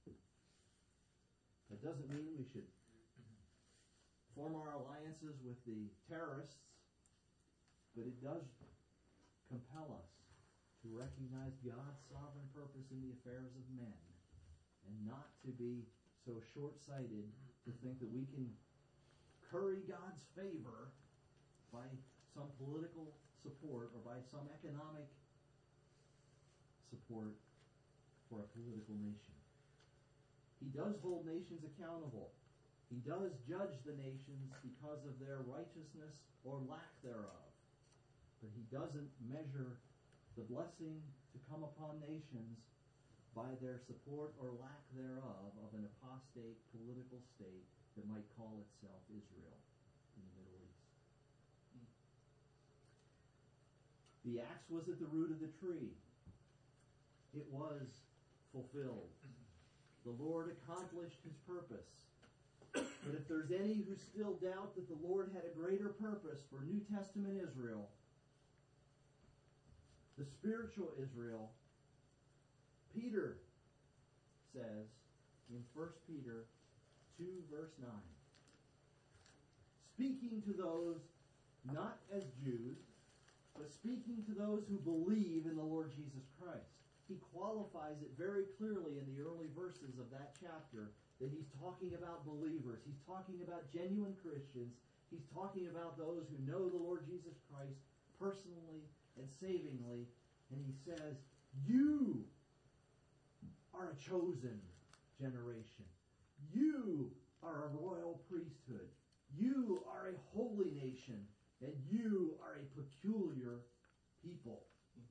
That doesn't mean we should form our alliances with the terrorists, but it does compel us to recognize God's sovereign purpose in the affairs of men, and not to be so short-sighted to think that we can curry God's favor by some political support or by some economic support for a political nation. He does hold nations accountable. He does judge the nations because of their righteousness or lack thereof. But he doesn't measure the blessing to come upon nations by their support or lack thereof of an apostate political state that might call itself Israel in the Middle East. The axe was at the root of the tree. It was fulfilled. The Lord accomplished his purpose. But if there's any who still doubt that the Lord had a greater purpose for New Testament Israel, the spiritual Israel, Peter says in 1 Peter 2 verse 9, speaking to those not as Jews, but speaking to those who believe in the Lord Jesus Christ. He qualifies it very clearly in the early verses of that chapter that he's talking about believers. He's talking about genuine Christians. He's talking about those who know the Lord Jesus Christ personally and savingly. And he says, you are a chosen generation. You are a royal priesthood. You are a holy nation. And you are a peculiar people.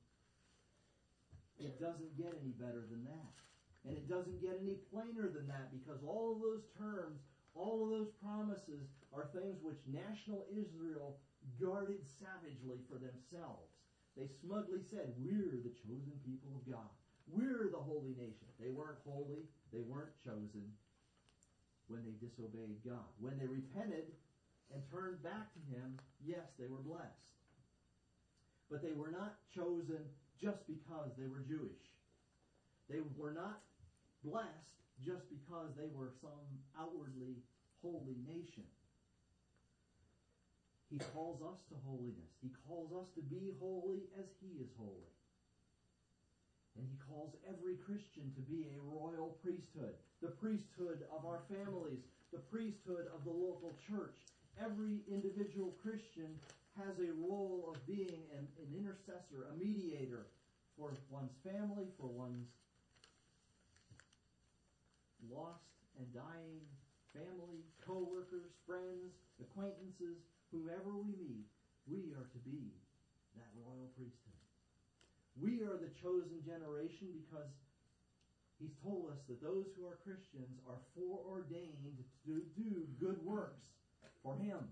It doesn't get any better than that. And it doesn't get any plainer than that, because all of those terms, all of those promises are things which national Israel guarded savagely for themselves. They smugly said, we're the chosen people of God. We're the holy nation. They weren't holy. They weren't chosen when they disobeyed God. When they repented and turned back to him, yes, they were blessed. But they were not chosen just because they were Jewish. They were not blessed just because they were some outwardly holy nation. He calls us to holiness. He calls us to be holy as he is holy. And he calls every Christian to be a royal priesthood, the priesthood of our families, the priesthood of the local church. Every individual Christian has a role of being an intercessor, a mediator for one's family, for one's lost and dying family, co-workers, friends, acquaintances, whomever we meet. We are to be that royal priesthood. We are the chosen generation because he's told us that those who are Christians are foreordained to do good works for him.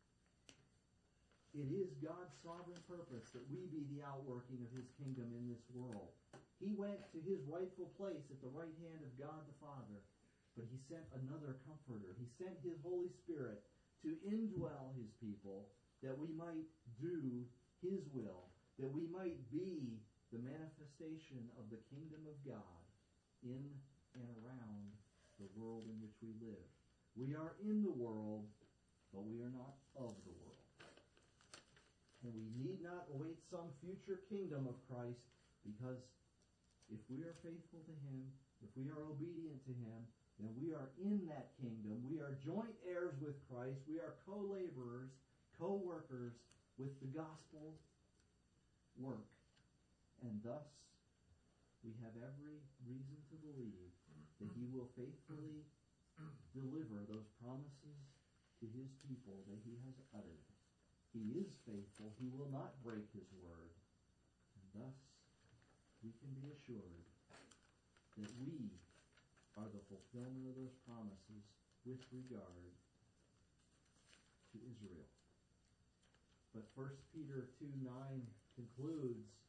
It is God's sovereign purpose that we be the outworking of his kingdom in this world. He went to his rightful place at the right hand of God the Father, but he sent another comforter. He sent his Holy Spirit to indwell his people, that we might do his will, that we might be the manifestation of the kingdom of God in and around the world in which we live. We are in the world, but we are not of the world. And we need not await some future kingdom of Christ, because if we are faithful to him, if we are obedient to him, then we are in that kingdom. We are joint heirs with Christ. We are co-laborers, co-workers with the gospel work. And thus, we have every reason to believe that he will faithfully deliver those promises to his people that he has uttered. He is faithful. He will not break his word. And thus, we can be assured that we are the fulfillment of those promises with regard to Israel. But 1 Peter 2:9 concludes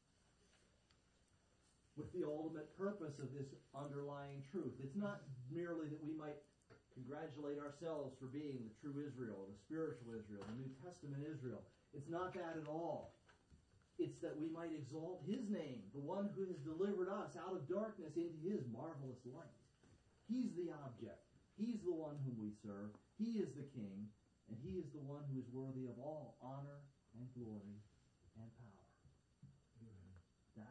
with the ultimate purpose of this underlying truth. It's not merely that we might congratulate ourselves for being the true Israel, the spiritual Israel, the New Testament Israel. It's not that at all. It's that we might exalt his name, the one who has delivered us out of darkness into his marvelous light. He's the object. He's the one whom we serve. He is the King, and he is the one who is worthy of all honor and glory and power. Amen.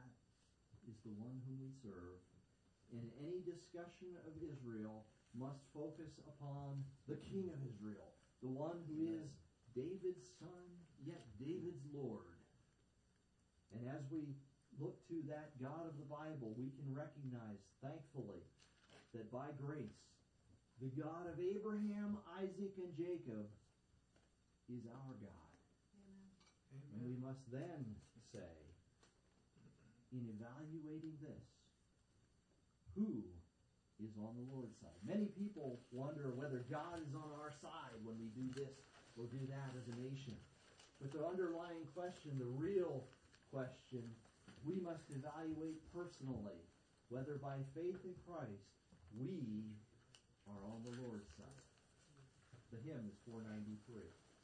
is the one whom we serve, and any discussion of Israel must focus upon the King of Israel, the one who is David's son, yet David's Lord. And as we look to that God of the Bible, we can recognize, thankfully, that by grace, the God of Abraham, Isaac, and Jacob is our God. Amen. And we must then say, in evaluating this, who is on the Lord's side? Many people wonder whether God is on our side when we do this or do that as a nation. But the underlying question, the real question, we must evaluate personally whether by faith in Christ we are on the Lord's side. The hymn is 493.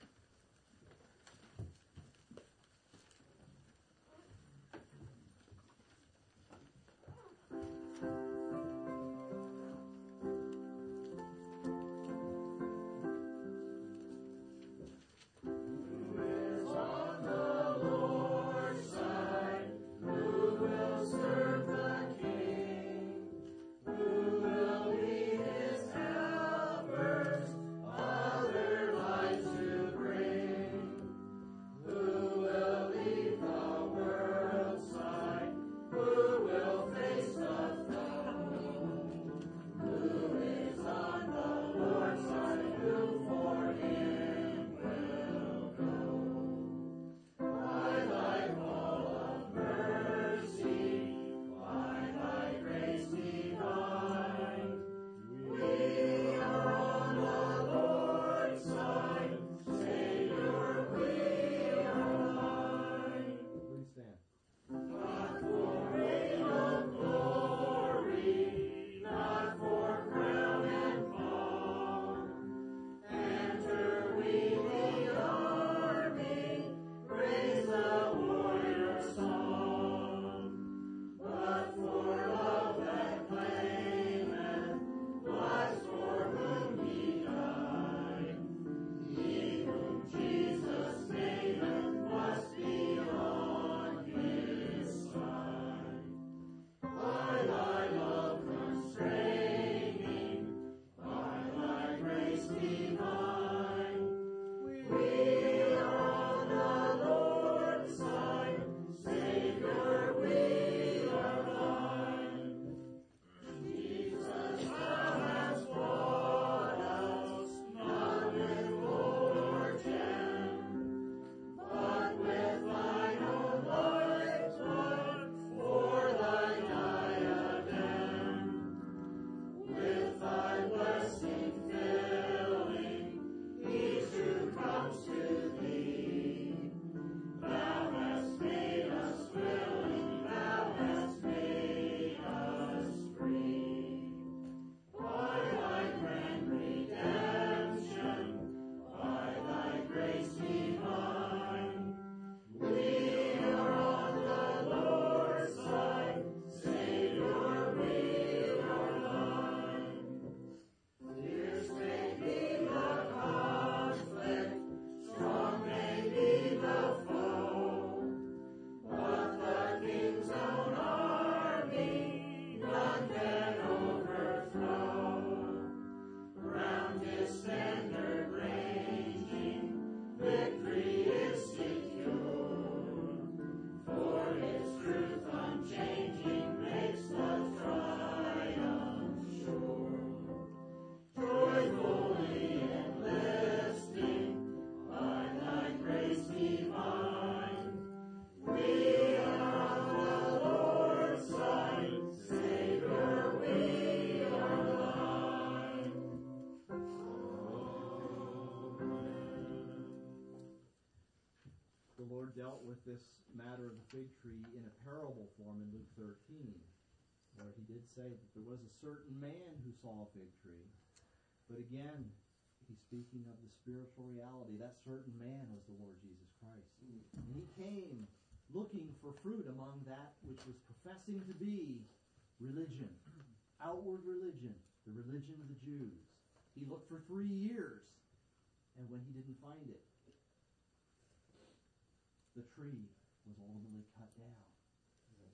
Dealt with this matter of the fig tree in a parable form in Luke 13, where he did say that there was a certain man who saw a fig tree. But again, he's speaking of the spiritual reality. That certain man was the Lord Jesus Christ. And he came looking for fruit among that which was professing to be religion, outward religion, the religion of the Jews. He looked for 3 years, and when he didn't find it, the tree was ultimately cut down.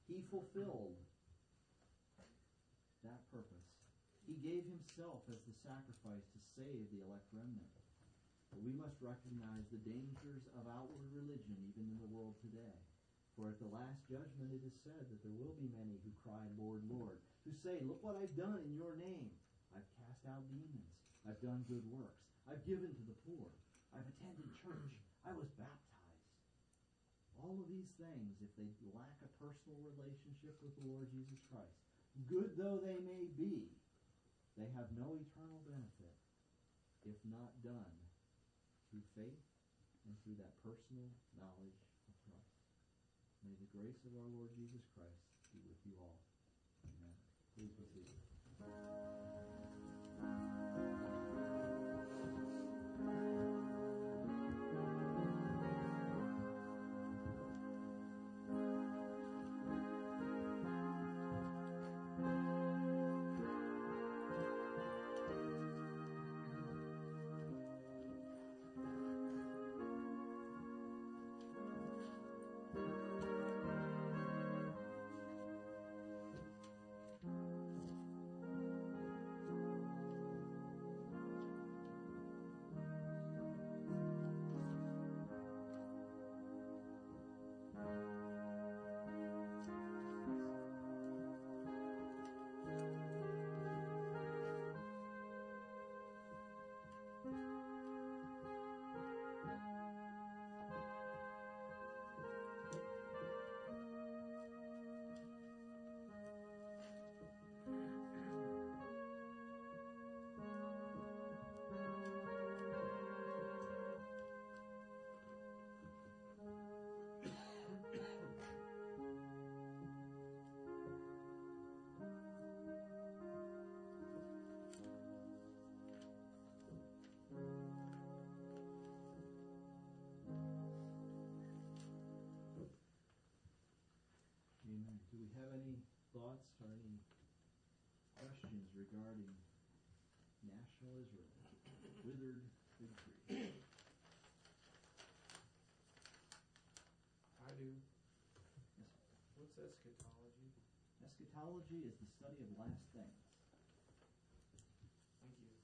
He fulfilled that purpose. He gave himself as the sacrifice to save the elect remnant. But we must recognize the dangers of outward religion even in the world today. For at the last judgment it is said that there will be many who cry, Lord, Lord, who say, look what I've done in your name. I've cast out demons. I've done good works. I've given to the poor. I've attended church. I was baptized. All of these things, if they lack a personal relationship with the Lord Jesus Christ, good though they may be, they have no eternal benefit if not done through faith and through that personal knowledge of Christ. May the grace of our Lord Jesus Christ be with you all. Amen. Please be seated. Amen. Do we have any thoughts or any questions regarding national Israel? Withered fig tree. I do. Yes. What's eschatology? Eschatology is the study of last things. Thank you.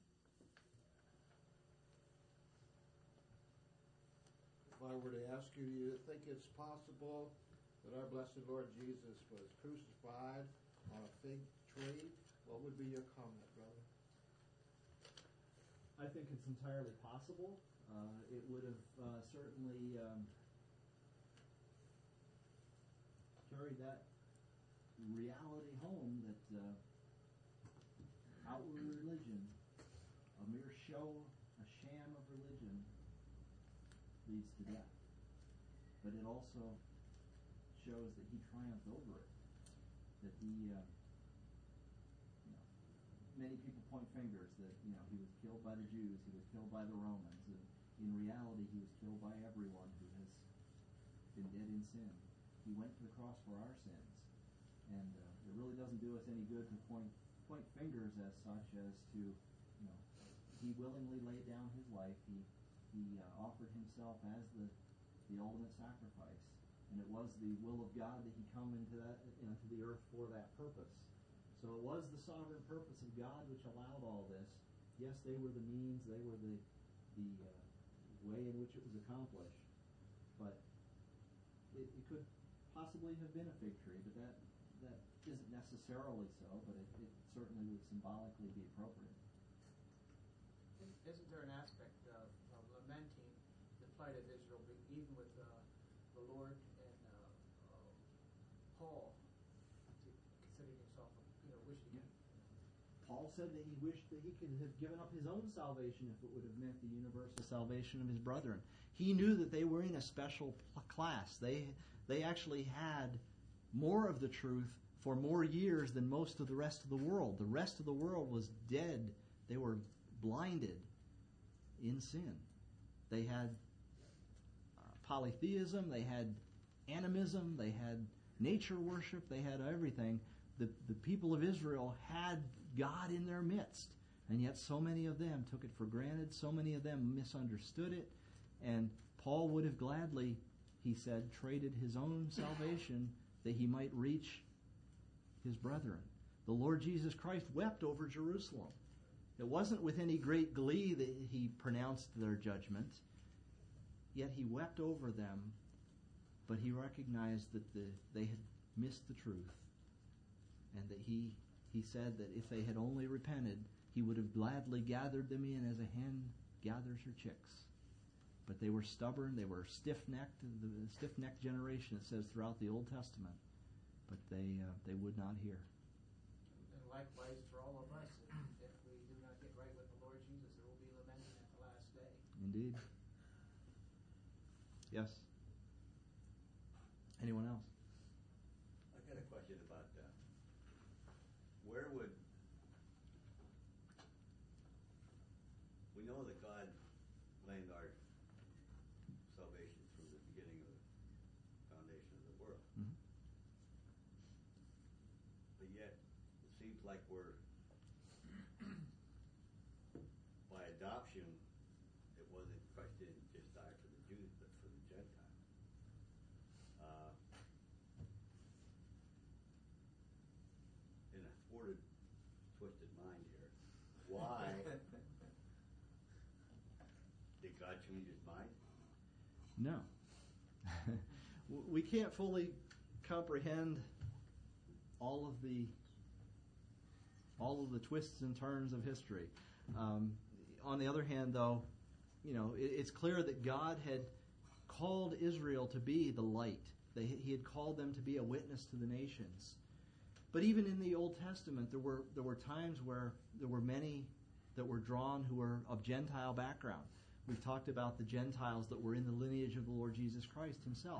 If I were to ask you, do you think it's possible that our blessed Lord Jesus was crucified on a fig tree? What would be your comment, brother? I think it's entirely possible. It would have certainly carried that reality home that outward religion, a mere show, a sham of religion, leads to death. But it also shows that he triumphed over it. That he, many people point fingers that he was killed by the Jews, he was killed by the Romans, and in reality he was killed by everyone who has been dead in sin. He went to the cross for our sins, and it really doesn't do us any good to point fingers as such as to, he willingly laid down his life. He offered himself as the ultimate sacrifice, and it was the will of God that he come into the earth for that purpose. So it was the sovereign purpose of God which allowed all this. Yes, they were the means, they were the way in which it was accomplished, but it could possibly have been a fig tree, but that isn't necessarily so, but it certainly would symbolically be appropriate. Isn't there an aspect of lamenting the plight of Israel, even with the Lord and Paul, considering himself, wishing him? Paul said that he wished that he could have given up his own salvation if it would have meant the universal salvation of his brethren. He knew that they were in a special class. They actually had more of the truth for more years than most of the rest of the world. The rest of the world was dead. They were blinded in sin. They had polytheism, they had animism, they had nature worship, they had everything. The people of Israel had God in their midst, and yet so many of them took it for granted, so many of them misunderstood it, and Paul would have gladly, he said, traded his own salvation that he might reach his brethren. The Lord Jesus Christ wept over Jerusalem. It wasn't with any great glee that he pronounced their judgment, yet he wept over them, but he recognized that they had missed the truth, and that he said that if they had only repented, he would have gladly gathered them in as a hen gathers her chicks. But they were stubborn, they were stiff-necked, the stiff-necked generation, it says throughout the Old Testament. But they would not hear. And likewise for all of us, if we do not get right with the Lord Jesus, there will be lamenting at the last day. Indeed. Yes. Anyone else? I got a question about that. Where would we know that God planned our salvation from the beginning of the foundation of the world? Mm-hmm. But yet, it seems like we're, by adoption, it wasn't, Christ didn't just die for the Jews, but for the Gentiles. In a thwarted, twisted mind here, why did God change his mind? No. We can't fully comprehend all of the twists and turns of history. On the other hand, though, it's clear that God had called Israel to be the light. He had called them to be a witness to the nations. But even in the Old Testament, there were times where there were many that were drawn who were of Gentile background. We've talked about the Gentiles that were in the lineage of the Lord Jesus Christ himself.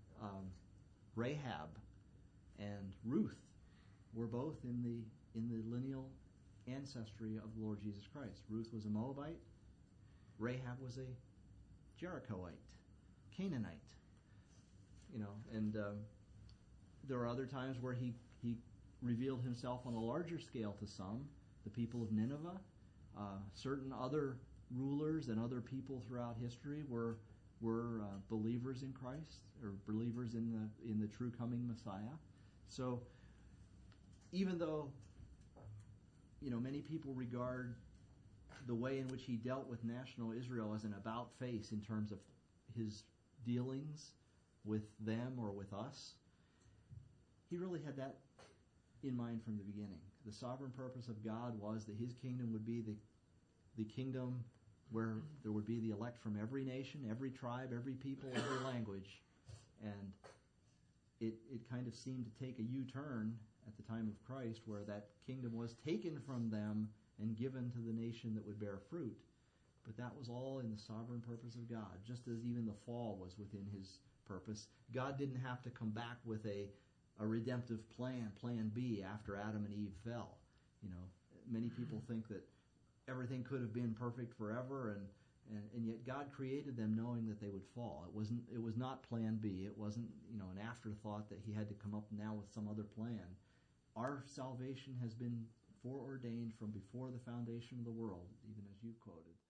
Rahab and Ruth were both in the lineal ancestry of the Lord Jesus Christ. Ruth was a Moabite. Rahab was a Jerichoite, Canaanite. And there are other times where he revealed himself on a larger scale to some, the people of Nineveh. Certain other rulers and other people throughout history were believers in Christ, or believers in the true coming Messiah. So even though many people regard the way in which he dealt with national Israel as an about face in terms of his dealings with them or with us, he really had that in mind from the beginning. The sovereign purpose of God was that his kingdom would be the kingdom where there would be the elect from every nation, every tribe, every people, every language. And it kind of seemed to take a U-turn at the time of Christ, where that kingdom was taken from them and given to the nation that would bear fruit. But that was all in the sovereign purpose of God, just as even the fall was within his purpose. God didn't have to come back with a redemptive plan B, after Adam and Eve fell. Many people think that everything could have been perfect forever, and yet God created them knowing that they would fall. It was not plan B. It wasn't an afterthought that he had to come up now with some other plan. Our salvation has been foreordained from before the foundation of the world, even as you quoted.